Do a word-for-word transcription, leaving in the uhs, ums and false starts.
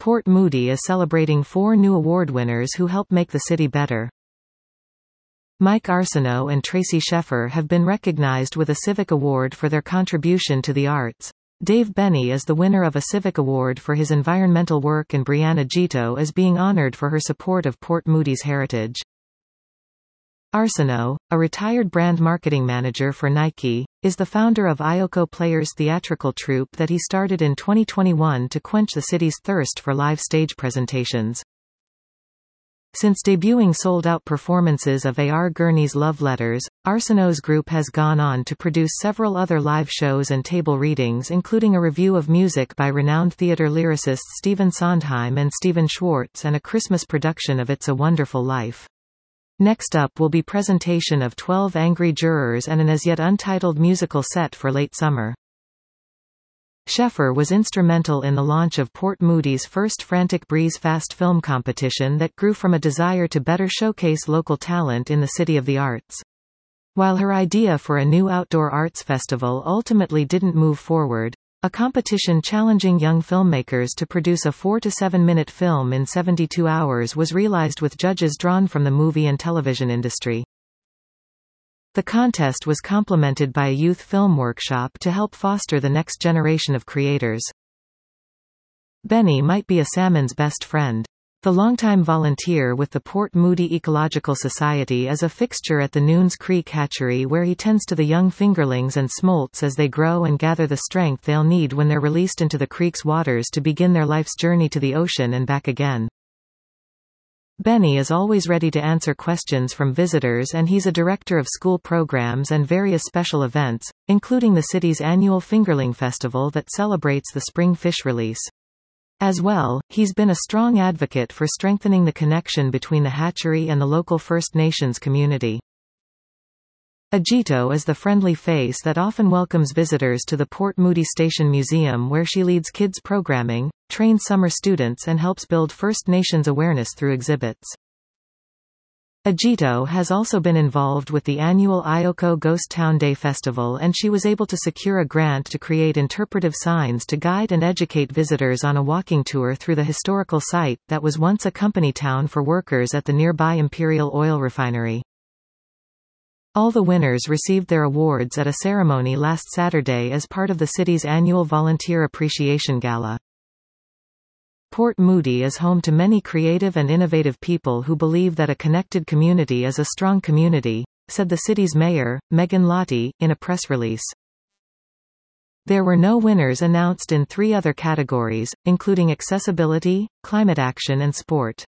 Port Moody is celebrating four new award winners who help make the city better. Mike Arsenault and Tracy Sheffer have been recognized with a Civic Award for their contribution to the arts. Dave Benny is the winner of a Civic Award for his environmental work, and Brianna Gito is being honored for her support of Port Moody's heritage. Arsenault, a retired brand marketing manager for Nike, is the founder of Ioko Players theatrical troupe that he started in twenty twenty-one to quench the city's thirst for live stage presentations. Since debuting sold-out performances of A R Gurney's Love Letters, Arsenault's group has gone on to produce several other live shows and table readings, including a review of music by renowned theater lyricists Stephen Sondheim and Stephen Schwartz and a Christmas production of It's a Wonderful Life. Next up will be presentation of twelve Angry Jurors and an as-yet untitled musical set for late summer. Sheffer was instrumental in the launch of Port Moody's first Frantic Breeze Fast film competition that grew from a desire to better showcase local talent in the City of the Arts. While her idea for a new outdoor arts festival ultimately didn't move forward, a competition challenging young filmmakers to produce a four to seven minute film in seventy-two hours was realized with judges drawn from the movie and television industry. The contest was complemented by a youth film workshop to help foster the next generation of creators. Benny might be a salmon's best friend. The longtime volunteer with the Port Moody Ecological Society is a fixture at the Noons Creek hatchery, where he tends to the young fingerlings and smolts as they grow and gather the strength they'll need when they're released into the creek's waters to begin their life's journey to the ocean and back again. Benny is always ready to answer questions from visitors, and he's a director of school programs and various special events, including the city's annual Fingerling Festival that celebrates the spring fish release. As well, he's been a strong advocate for strengthening the connection between the hatchery and the local First Nations community. Agito is the friendly face that often welcomes visitors to the Port Moody Station Museum, where she leads kids programming, trains summer students and helps build First Nations awareness through exhibits. Agito has also been involved with the annual Ioko Ghost Town Day Festival, and she was able to secure a grant to create interpretive signs to guide and educate visitors on a walking tour through the historical site that was once a company town for workers at the nearby Imperial Oil Refinery. All the winners received their awards at a ceremony last Saturday as part of the city's annual Volunteer Appreciation Gala. Port Moody is home to many creative and innovative people who believe that a connected community is a strong community, said the city's mayor, Megan Lottie, in a press release. There were no winners announced in three other categories, including accessibility, climate action and sport.